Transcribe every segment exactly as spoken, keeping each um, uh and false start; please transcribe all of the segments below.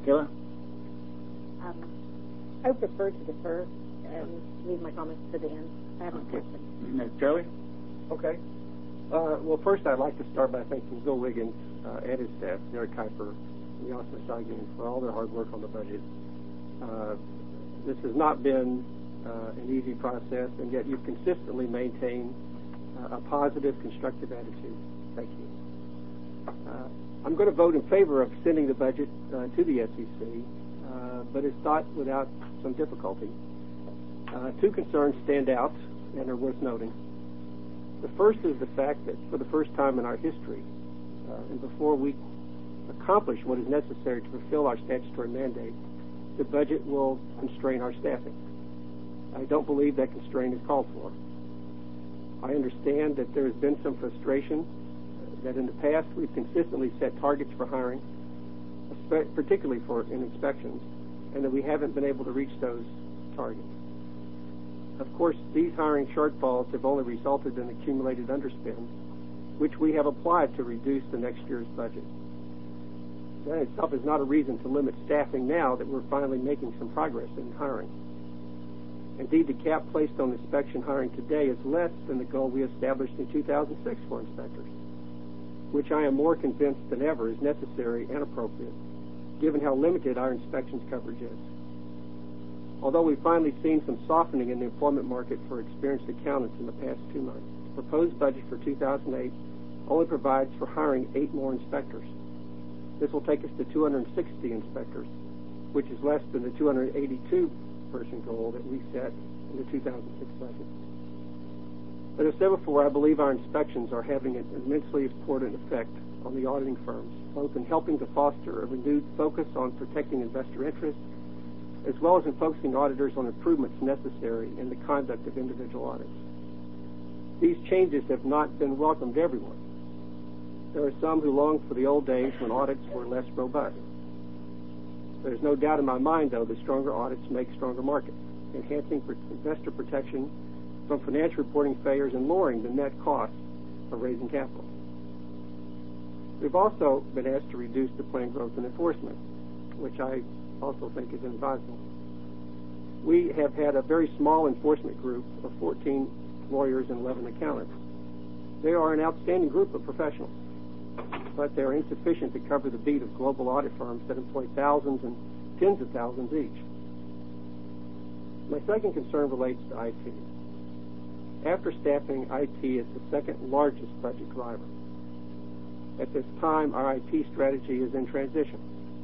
Kayla? Um, I would prefer to defer and leave my comments to the end. I have a Okay. question. Uh, Charlie? Okay. Uh, well, first I'd like to start by thanking Bill Wiggins uh, and his staff, Derek Kuiper, and Jan Masagian, for all their hard work on the budget. Uh, this has not been uh, an easy process, and yet you've consistently maintained uh, a positive, constructive attitude. Thank you. Uh, I'm going to vote in favor of sending the budget uh, to the S E C, uh, but it's not without some difficulty. Uh, two concerns stand out and are worth noting. The first is the fact that for the first time in our history, uh, and before we accomplish what is necessary to fulfill our statutory mandate, the budget will constrain our staffing. I don't believe that constraint is called for. I understand that there has been some frustration uh, that in the past we've consistently set targets for hiring, particularly for in inspections, and that we haven't been able to reach those targets. Of course, these hiring shortfalls have only resulted in accumulated underspend, which we have applied to reduce the next year's budget. That itself is not a reason to limit staffing now that we're finally making some progress in hiring. Indeed, the cap placed on inspection hiring today is less than the goal we established in two thousand six for inspectors, which I am more convinced than ever is necessary and appropriate, given how limited our inspections coverage is. Although we've finally seen some softening in the employment market for experienced accountants in the past two months, the proposed budget for two thousand eight only provides for hiring eight more inspectors. This will take us to two hundred sixty inspectors, which is less than the two hundred eighty-two person goal that we set in the two thousand six budget. But as said before, I believe our inspections are having an immensely important effect on the auditing firms, both in helping to foster a renewed focus on protecting investor interests, as well as in focusing auditors on improvements necessary in the conduct of individual audits. These changes have not been welcomed to everyone. There are some who long for the old days when audits were less robust. There's no doubt in my mind, though, that stronger audits make stronger markets, enhancing investor protection from financial reporting failures and lowering the net cost of raising capital. We've also been asked to reduce the planned growth in enforcement, which I also think is inadvisable. We have had a very small enforcement group of fourteen lawyers and eleven accountants. They are an outstanding group of professionals, but they're insufficient to cover the beat of global audit firms that employ thousands and tens of thousands each. My second concern relates to I T. After staffing, I T is the second largest budget driver. At this time, our I T strategy is in transition.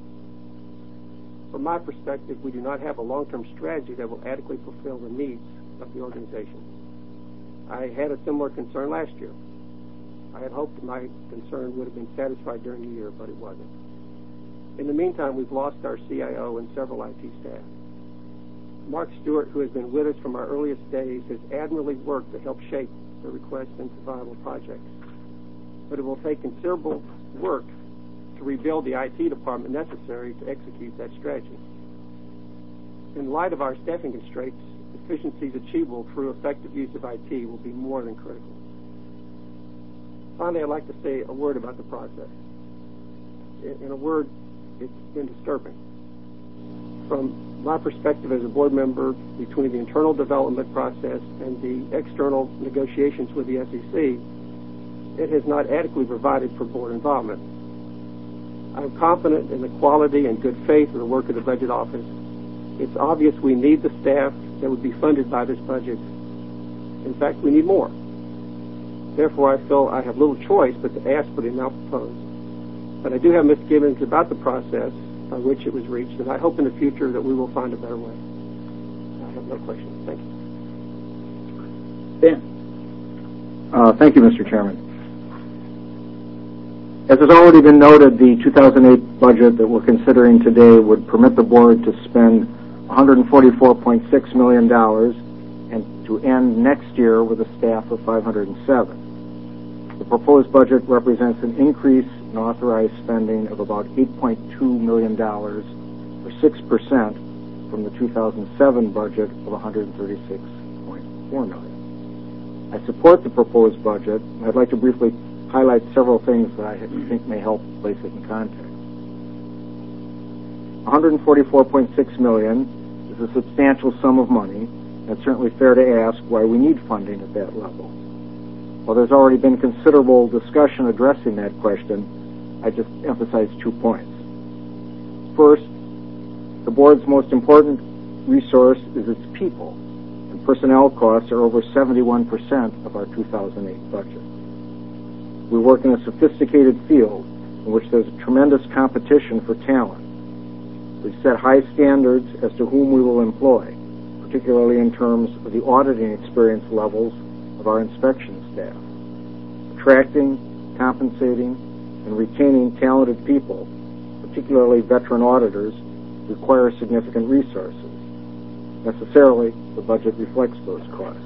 From my perspective, we do not have a long-term strategy that will adequately fulfill the needs of the organization. I had a similar concern last year. I had hoped that my concern would have been satisfied during the year, but it wasn't. In the meantime, we've lost our C I O and several I T staff. Mark Stewart, who has been with us from our earliest days, has admirably worked to help shape the request into viable projects. But it will take considerable work to rebuild the I T department necessary to execute that strategy. In light of our staffing constraints, efficiencies achievable through effective use of I T will be more than critical. Finally, I'd like to say a word about the process. In a word, it's been disturbing. From my perspective as a board member, between the internal development process and the external negotiations with the S E C, it has not adequately provided for board involvement. I'm confident in the quality and good faith of the work of the Budget Office. It's obvious we need the staff that would be funded by this budget. In fact, we need more. Therefore, I feel I have little choice but to ask for the amount proposed. But I do have misgivings about the process by which it was reached, and I hope in the future that we will find a better way. I have no questions. Thank you. Dan. Uh, thank you, Mister Chairman. As has already been noted, the two thousand eight budget that we're considering today would permit the board to spend one hundred forty-four point six million dollars and to end next year with a staff of five hundred seven. The proposed budget represents an increase in authorized spending of about eight point two million dollars, or six percent, from the two thousand seven budget of one hundred thirty-six point four million dollars. I support the proposed budget, and I'd like to briefly highlight several things that I think may help place it in context. one hundred forty-four point six million dollars is a substantial sum of money, and it's certainly fair to ask why we need funding at that level. While there's already been considerable discussion addressing that question, I just emphasize two points. First, the board's most important resource is its people, and personnel costs are over seventy-one percent of our two thousand eight budget. We work in a sophisticated field in which there's a tremendous competition for talent. We've set high standards as to whom we will employ, particularly in terms of the auditing experience levels of our inspection staff. Attracting, compensating, and retaining talented people, particularly veteran auditors, require significant resources. Necessarily, the budget reflects those costs.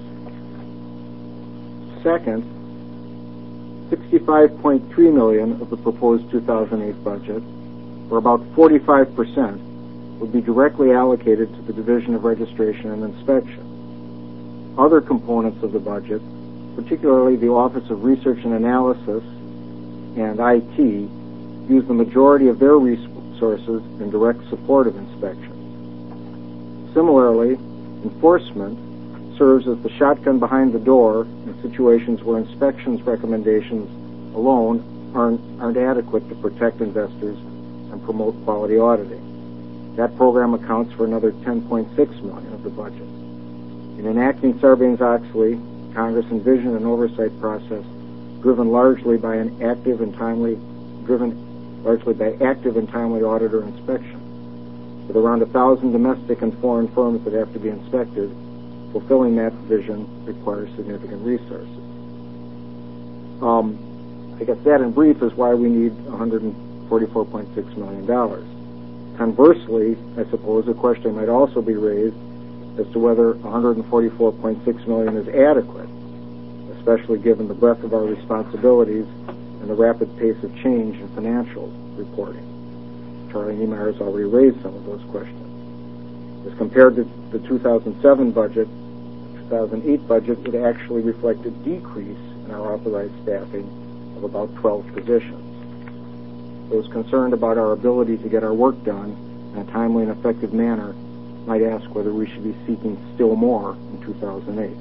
Second, sixty-five point three million dollars of the proposed two thousand eight budget, or about forty-five percent, would be directly allocated to the Division of Registration and Inspection. Other components of the budget, particularly the Office of Research and Analysis and I T, use the majority of their resources in direct support of inspection. Similarly, enforcement serves as the shotgun behind the door in situations where inspections recommendations alone aren't, aren't adequate to protect investors and promote quality auditing. That program accounts for another ten point six million dollars of the budget. In enacting Sarbanes-Oxley, Congress envisioned an oversight process driven largely by an active and timely, driven largely by active and timely auditor inspection. With around a thousand domestic and foreign firms that have to be inspected, fulfilling that vision requires significant resources. Um, I guess that in brief is why we need one hundred forty-four point six million dollars. Conversely, I suppose a question might also be raised as to whether one hundred forty-four point six million dollars is adequate, especially given the breadth of our responsibilities and the rapid pace of change in financial reporting. Charlie Niemeyer has already raised some of those questions. As compared to the two thousand seven budget, the two thousand eight budget would actually reflect a decrease in our authorized staffing of about twelve positions. Those concerned about our ability to get our work done in a timely and effective manner might ask whether we should be seeking still more in two thousand eight.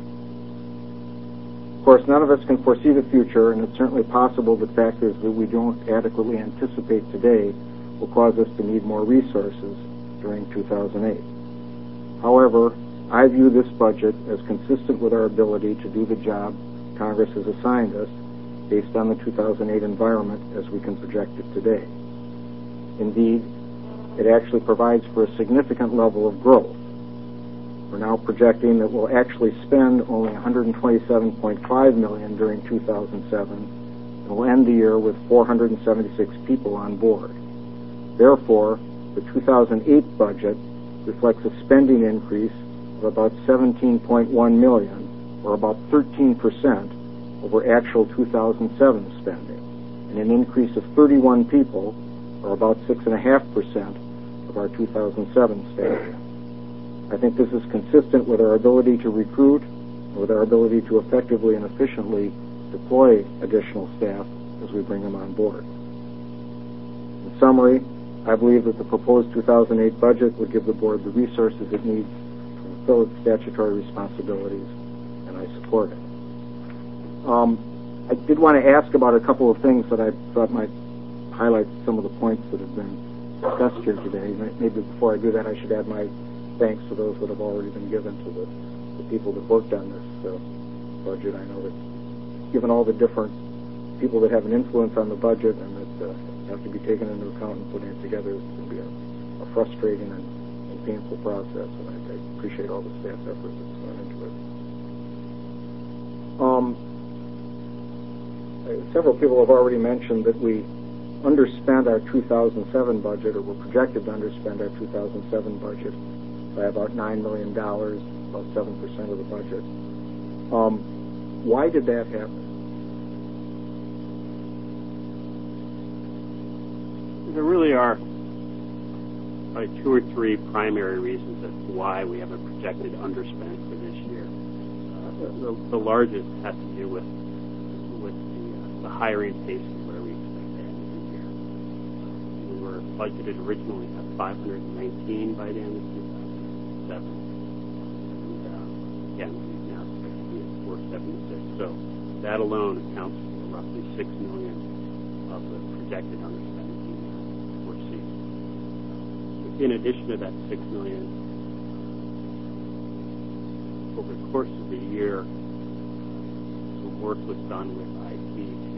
Of course, none of us can foresee the future, and it's certainly possible that factors that we don't adequately anticipate today will cause us to need more resources during two thousand eight. However, I view this budget as consistent with our ability to do the job Congress has assigned us based on the two thousand eight environment as we can project it today. Indeed, it actually provides for a significant level of growth. We're now projecting that we'll actually spend only one hundred twenty-seven point five million dollars during two thousand seven, and we'll end the year with four hundred seventy-six people on board. Therefore, the two thousand eight budget reflects a spending increase of about seventeen point one million dollars, or about thirteen percent over actual two thousand seven spending, and an increase of thirty-one people, or about six point five percent of our two thousand seven spending. I think this is consistent with our ability to recruit and with our ability to effectively and efficiently deploy additional staff as we bring them on board. In summary, I believe that the proposed two thousand eight budget would give the board the resources it needs to fulfill its statutory responsibilities, and I support it. Um, I did want to ask about a couple of things that I thought might highlight some of the points that have been discussed here today. Maybe before I do that, I should add my thanks to those that have already been given to the, the people that worked on this uh, budget. I know that given all the different people that have an influence on the budget and that uh, have to be taken into account and putting it together, it's going to be a, a frustrating and, and painful process, and I, I appreciate all the staff effort that's gone into it. Um, Several people have already mentioned that we underspent our two thousand seven budget, or were projected to underspend our two thousand seven budget by about nine million dollars, about seven percent of the budget. Um, why did that happen? There really are probably two or three primary reasons as to why we have a projected underspend for this year. Uh, the, the largest has to do with with the, uh, the hiring pace and where we expect to end the year. We were were budgeted originally at five hundred nineteen by the end of two thousand seven. And uh, again, we now expect to be at four seventy-six. So that alone accounts for roughly six million of the projected underspend we foresee. In addition to that six million, over the course of the year, some work was done with I T to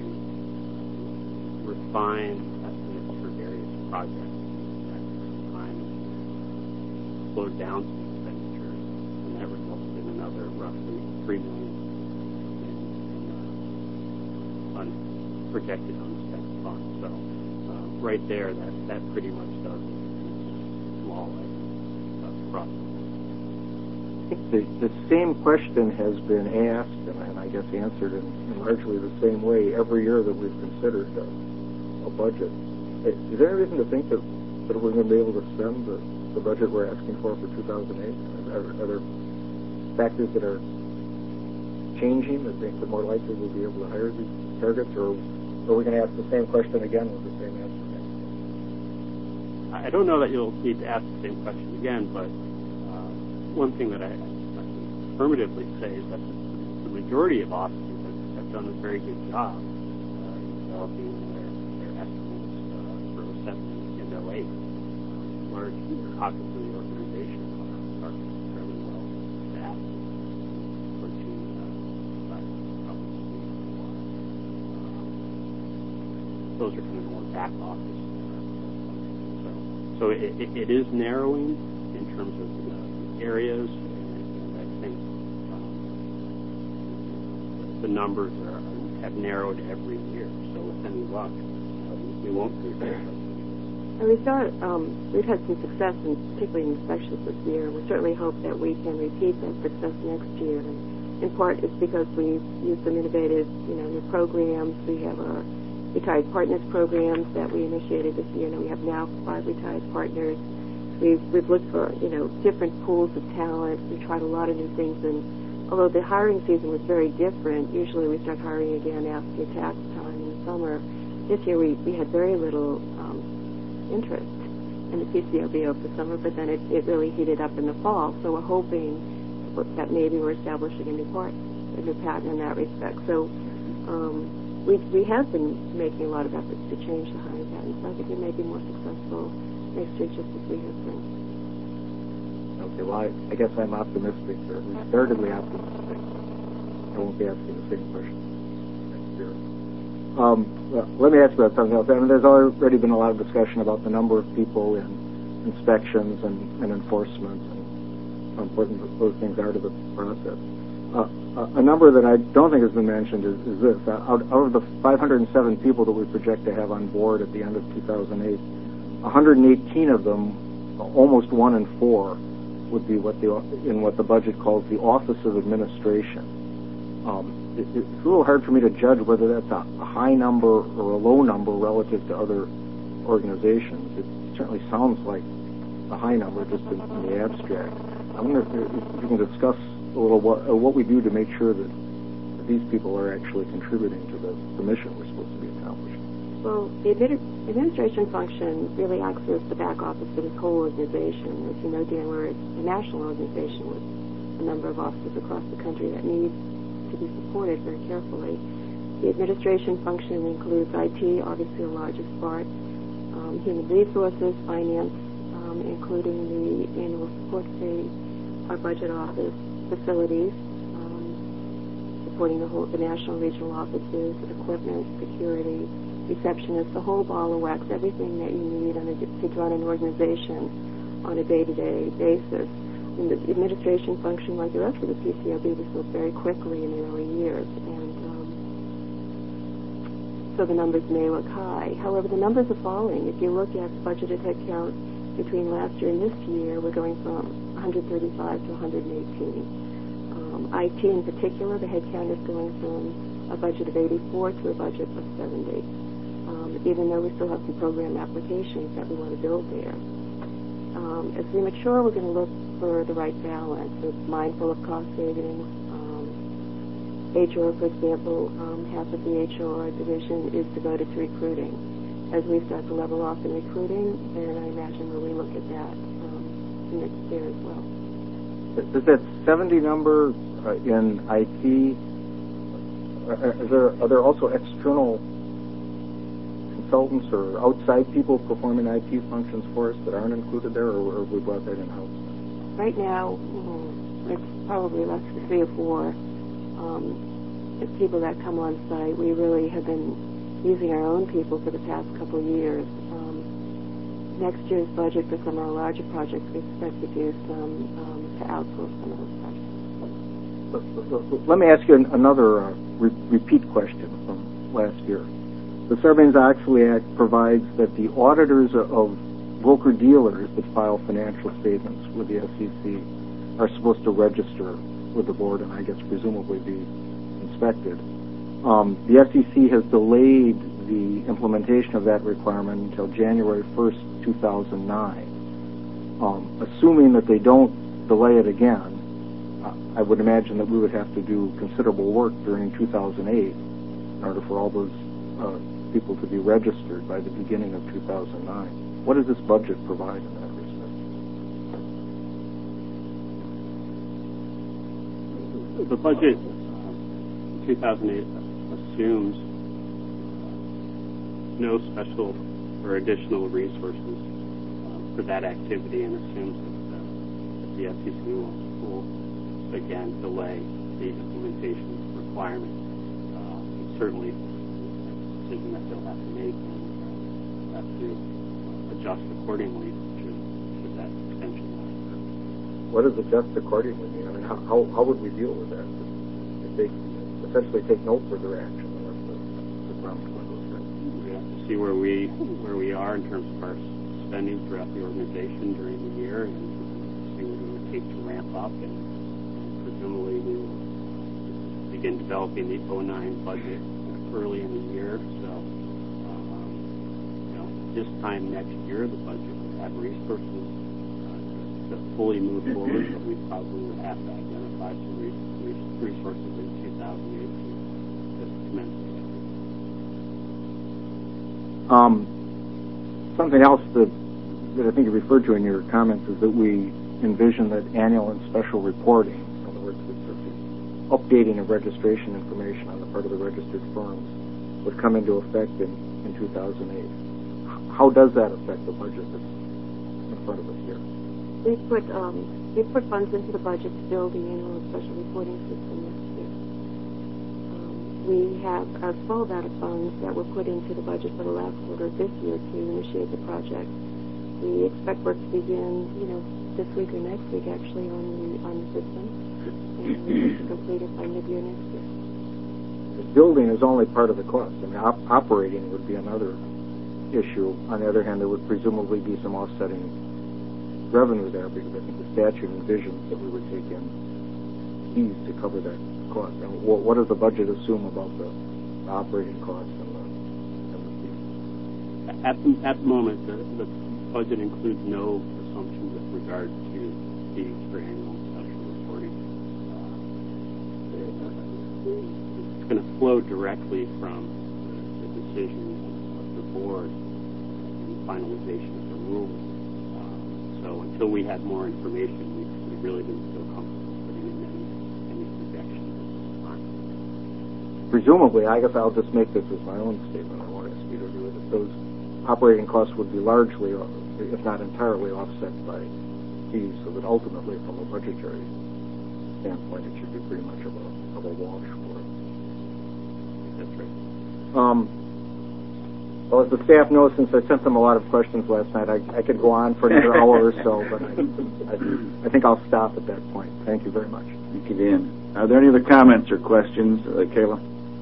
refine estimates for various projects. That took some time and slowed down some expenditures, and that resulted in another roughly three million in, in uh, unprojected unspent funds. So uh, right there, that that pretty much does it. Small items across. I think the, the same question has been asked, and, and I guess answered in, in largely the same way every year that we've considered a, a budget. Is there any reason to think that, that we're going to be able to spend the, the budget we're asking for for two thousand eight? Are, are there factors that are changing that make it more likely we'll be able to hire these targets, or are we going to ask the same question again with the same answer next year? I don't know that you'll need to ask the same question again, but uh, one thing that I, I can affirmatively say is that the majority of offices have, have done a very good job uh, in developing their, their estimates uh, for oh seven and oh eight. Um, large pockets of the organization are, are fairly well staffed, approaching uh, probably um, those are kind of more back office. So it, it, it is narrowing in terms of uh, areas, and, and I think um, the, the numbers are, have narrowed every year. So with any luck, uh, we, we won't be very much. And we've got, um, we've had some success, in, particularly in inspections this year. We certainly hope that we can repeat that success next year. And in part, it's because we've used some innovative, you know, new programs. We have our retired partners programs that we initiated this year, and we have now five retired partners. We've we've looked for, you know, different pools of talent. We tried a lot of new things, and although the hiring season was very different, usually we start hiring again after tax time in the summer. This year we, we had very little um, interest in the P C O B over the summer, but then it, it really heated up in the fall. So we're hoping that maybe we're establishing a new part, a new pattern in that respect. So. Um, We, we have been making a lot of efforts to change the hiring pattern, so I think we may be more successful next year just as we have been. Okay, well, I, I guess I'm optimistic, or at least guardedly optimistic. I won't be asking the same question next year. Um, well, let me ask about something else. I mean, there's already been a lot of discussion about the number of people in inspections and, and enforcement and how important those things are to the process. Uh, a number that I don't think has been mentioned is, is this. Out, out of the five hundred seven people that we project to have on board at the end of two thousand eight, one hundred eighteen of them, almost one in four, would be what the in what the budget calls the Office of Administration. Um, it, it's a little hard for me to judge whether that's a, a high number or a low number relative to other organizations. It certainly sounds like a high number just in, in the abstract. I wonder if, if you can discuss a little what, uh, what we do to make sure that, that these people are actually contributing to the, the mission we're supposed to be accomplishing. Well, the admin- administration function really acts as the back office for this whole organization. As you know, Dan, we're a national organization with a number of offices across the country that need to be supported very carefully. The administration function includes I T, obviously the largest part, um, human resources, finance, um, including the annual support fee, our budget office, facilities, um, supporting the whole, the national regional offices, equipment, security, receptionists, the whole ball of wax, everything that you need on a, to run an organization on a day-to-day basis. And the administration function, like the rest of the P C O B, was built very quickly in the early years, and um, so the numbers may look high. However, the numbers are falling. If you look at budgeted headcount between last year and this year, we're going from one hundred thirty-five to one hundred eighteen. Um, I T in particular, the headcount is going from a budget of eighty-four to a budget of seventy, um, even though we still have some program applications that we want to build there. Um, as we mature, we're going to look for the right balance. It's mindful of cost savings. Um, H R, for example, um, half of the H R division is devoted to recruiting. as we start to level off in recruiting, then I imagine where we look at that um, next year as well. Is that seventy number uh, in I T? Uh, is there, are there also external consultants or outside people performing I T functions for us that aren't included there, or, or have we brought that in-house? Right now, mm, it's probably less than three or four um, people that come on site. We really have been using our own people for the past couple of years. Um, next year's budget for some of our larger projects, we expect to do some um, to outsource some of those projects. Let me ask you another uh, re- repeat question from last year. The Sarbanes-Oxley Act provides that the auditors of broker-dealers that file financial statements with the S E C are supposed to register with the board and I guess presumably be inspected. Um, the S E C has delayed the implementation of that requirement until January first, two thousand nine. Um, assuming that they don't delay it again, I would imagine that we would have to do considerable work during two thousand eight in order for all those uh, people to be registered by the beginning of two thousand nine. What does this budget provide in that respect? The budget uh, in two thousand eight assumes no special or additional resources uh, for that activity and assumes that, uh, that the S E C will, will again delay the implementation requirement. Uh, it's certainly a decision that they'll have to make and uh, have to adjust accordingly should, should that extension occur. What does adjust accordingly mean? I mean, how, how, how would we deal with that? If they essentially take no further action unless the, the ground floor goes right. We have to see where we where we are in terms of our spending throughout the organization during the year and see what it would take to ramp up, and presumably we will begin developing the oh nine budget early in the year. So, um, you know, this time next year, the budget will have resources uh, to fully move forward, but we probably would have to identify some re- resources in two thousand eight to, to commence the effort. Um, something else that, that I think you referred to in your comments is that we envision that annual and special reporting, in other words, that the updating of registration information on the part of the registered firms, would come into effect in, in two thousand eight. How does that affect the budget that's in front of us here? We put um, we put funds into the budget to build the annual and special reporting system next year. Um, we have a small amount of funds that were put into the budget for the last quarter of this year to initiate the project. We expect work to begin, you know, this week or next week actually on the on the system, and we hope to complete it by mid-year next year. The building is only part of the cost. I mean, op- operating would be another issue. On the other hand, there would presumably be some offsetting revenue there because I think the statute envisions that we would take in fees to cover that cost. And what, what does the budget assume about the, the operating costs and the, and the fees? At the, at the moment, the, the budget includes no assumption with regard to fees for annual and special reporting. Uh, it's going to flow directly from the, the decision of the board and the finalization of the rules. Um, so until we had more information, we, we really didn't feel comfortable putting in any, any projections at this time. Presumably, I guess I'll just make this as my own statement. I won't ask you to do it. If those operating costs would be largely, if not entirely, offset by fees, so that ultimately, from a budgetary standpoint, it should be pretty much of a, of a wash for it. That's right. Um, well, as the staff knows, since I sent them a lot of questions last night, I, I could go on for another hour or so, but I, I, I think I'll stop at that point. Thank you very much. Thank you, Dan. Are there any other comments or questions, uh, Kayla?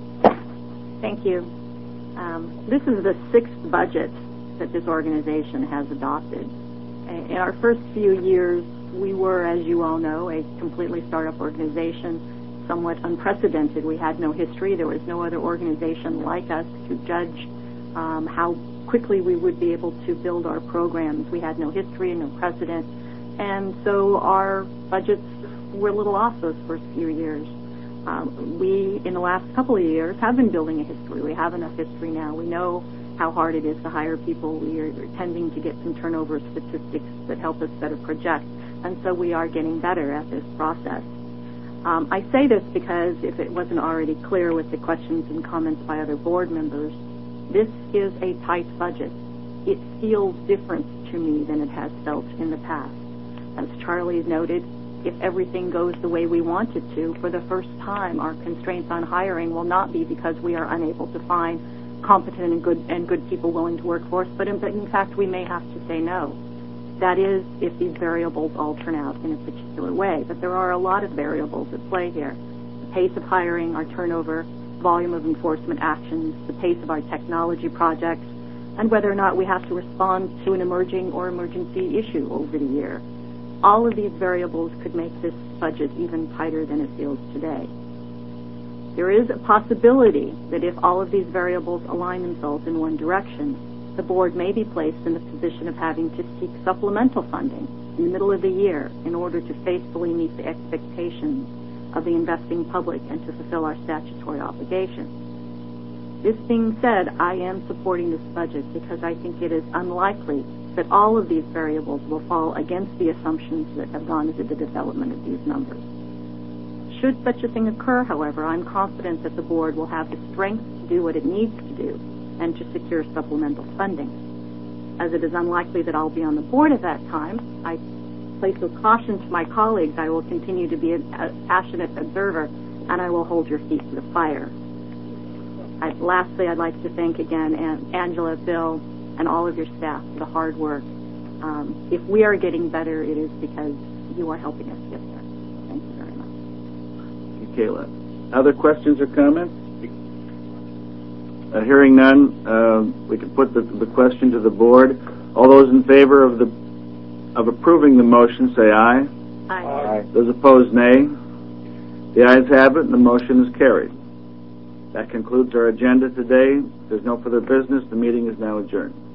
Thank you. Um, this is the sixth budget that this organization has adopted. In our first few years, we were, as you all know, a completely startup organization, somewhat unprecedented. We had no history. There was no other organization like us to judge um, how quickly we would be able to build our programs. We had no history and no precedent, and so our budgets were a little off those first few years. Um, we, in the last couple of years, have been building a history. We have enough history now. We know how hard it is to hire people. We are tending to get some turnover statistics that help us better project, and so we are getting better at this process. Um, I say this because if it wasn't already clear with the questions and comments by other board members, this is a tight budget. It feels different to me than it has felt in the past. As Charlie noted, if everything goes the way we want it to, for the first time, our constraints on hiring will not be because we are unable to find competent and good and good people willing to work for us, but in, but in fact, we may have to say no. That is, if these variables all turn out in a particular way. But there are a lot of variables at play here. The pace of hiring, our turnover, volume of enforcement actions, the pace of our technology projects, and whether or not we have to respond to an emerging or emergency issue over the year. All of these variables could make this budget even tighter than it feels today. There is a possibility that if all of these variables align themselves in one direction, the board may be placed in the position of having to seek supplemental funding in the middle of the year in order to faithfully meet the expectations of the investing public and to fulfill our statutory obligations. This being said, I am supporting this budget because I think it is unlikely that all of these variables will fall against the assumptions that have gone into the development of these numbers. Should such a thing occur, however, I'm confident that the board will have the strength to do what it needs to do and to secure supplemental funding. As it is unlikely that I'll be on the board at that time, I place with caution to my colleagues I will continue to be a, a passionate observer, and I will hold your feet to the fire. I'd, lastly, I'd like to thank again An- Angela, Bill, and all of your staff for the hard work. Um, if we are getting better, it is because you are helping us get there. Thank you very much. Thank you, Kayla. Other questions or comments? Uh, hearing none, uh, we can put the, the question to the board. All those in favor of the of approving the motion, say aye. Aye. Aye. Those opposed, nay. The ayes have it, and the motion is carried. That concludes our agenda today. If there's no further business, the meeting is now adjourned.